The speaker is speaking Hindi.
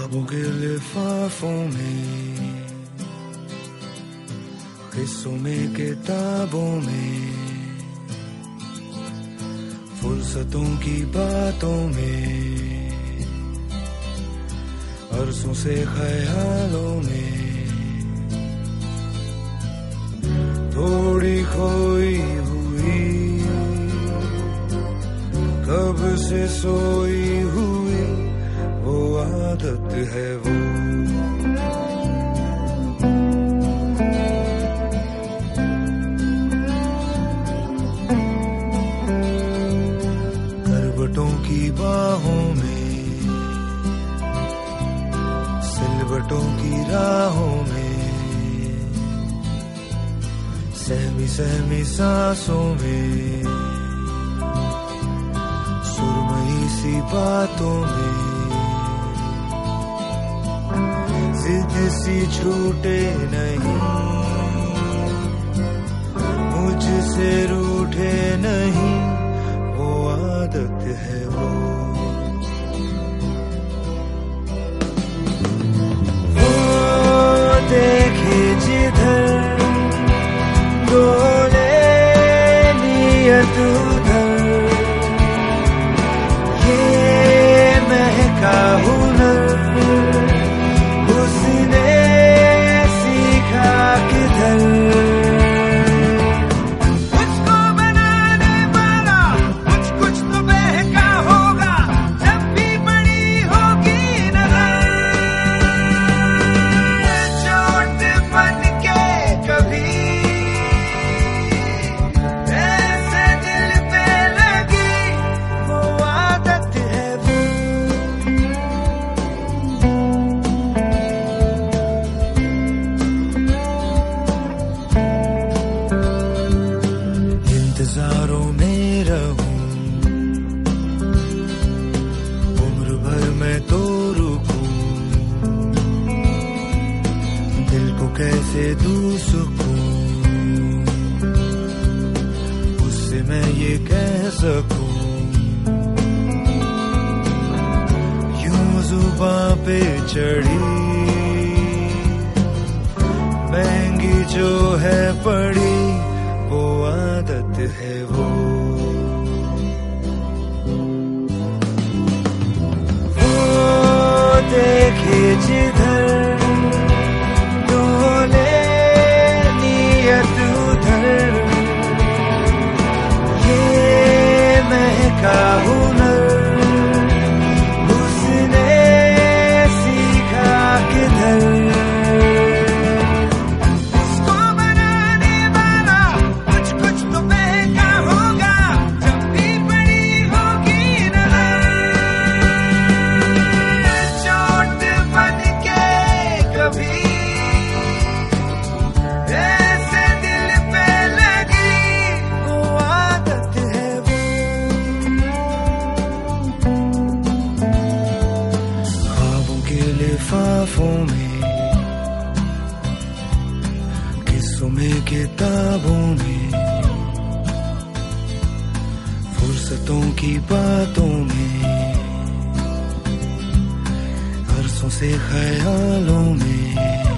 ख्वाबों के लिफाफों में, किस्सों में, किताबों में, फुर्सतों की बातों में, अरसों से ख्यालों में, थोड़ी खोई हुई कब से सोई हुई वो आदत है वो। करवटों की बाहों में, सिलवटों की राहों में, सहमी सहमी सांसों में, सुरमई सी बातों में, जिद सी छूटे नहीं, मुझसे रूठे नहीं वो आदत है वो। देखे जिधर डोले नियत उधर, ये महका हुनर उसने सीखा किधर। मुझको बनाने वाला कुछ कुछ तो बहका होगा जब भी बड़ी होगी नजर। चोट बन के कभी ऐसे दिल पे लगी वो आदत है वो। इंतजारों में रहूं उम्र भर मैं तो रुकूं, दिल को कैसे दूं सुकूं, उससे मैं ये कह सकूं। यूं जुबां पे चढ़ी महंगी जो है पड़ी वो आदत है वो। वो देखे जिधर डोले नियत उधर, ये महका हुनर उसने सीखा किधर। मुझको बनाने वाला कुछ कुछ तो बहका होगा जब भी बड़ी होगी नजर। चोट बन के कभी ऐसे दिल पे लगी वो आदत है वो। ख्वाबों के लिफाफों में, किस्सों में, किताबों में, फुर्सतों की बातों में, अरसों से ख्यालों में,